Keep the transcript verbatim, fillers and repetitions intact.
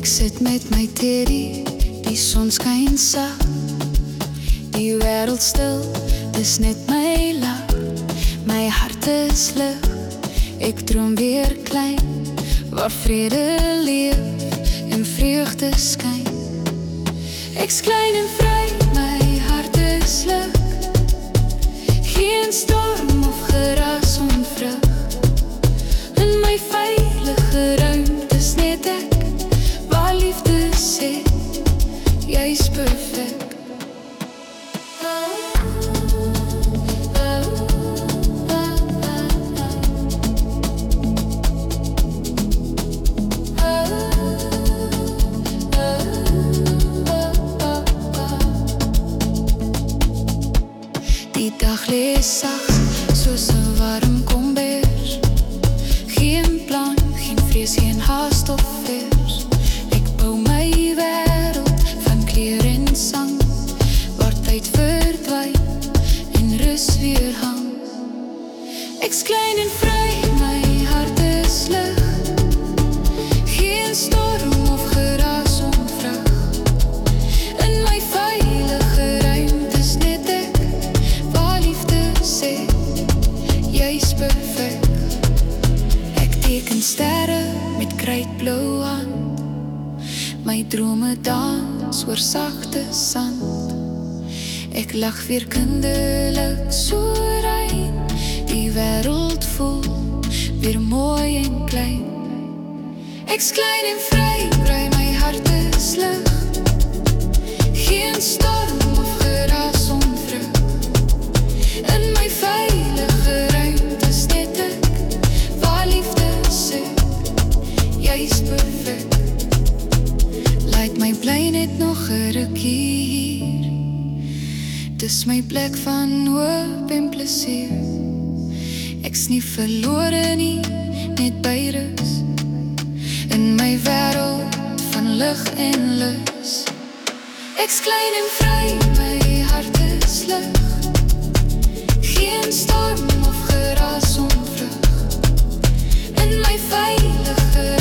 sit met my teddy, die son skyn sag, die wêreld stil, dis net my lag. My hart is lig, ek droom weer klein, waar vrede leef en vreugde skyn. Ek's klein en vry, my hart is lig, geen storm of geras onvrug. In my veilige ruimtes net ek, waar liefde sê, jy's perfek. Die dag lees sags, soos 'n warm kombers. Geen plan, geen vrees, geen haast of vers. Ek bou my wêreld van kleur en sang, waar tyd verdwyn en rus weer hang. Ek's klein en vry, my hart is lig, geen storm of geraas onvrug. In my veilige ruimtes net ek, waar liefde sê, jy's perfek. Ek teken sterre met kruitblou hand, my drome dans oor sagte sand. Ek lag weer kinderlik so rein, die wêreld voel weer mooi en klein. Ek's klein en vry, vry, my hart is lig, geen storm of geraas onvrug. In my veilige ruimtes net ek, waar liefde sê, jy's perfek. Laat my bly net nog 'n rukkie hier, dis my plek van hoop en plesier. Ek's nie verlore nie, net by rus, in my wêreld van lig en lus. Ek's klein en vry, my hart is lig, geen storm of geraas onvrug. In my veilige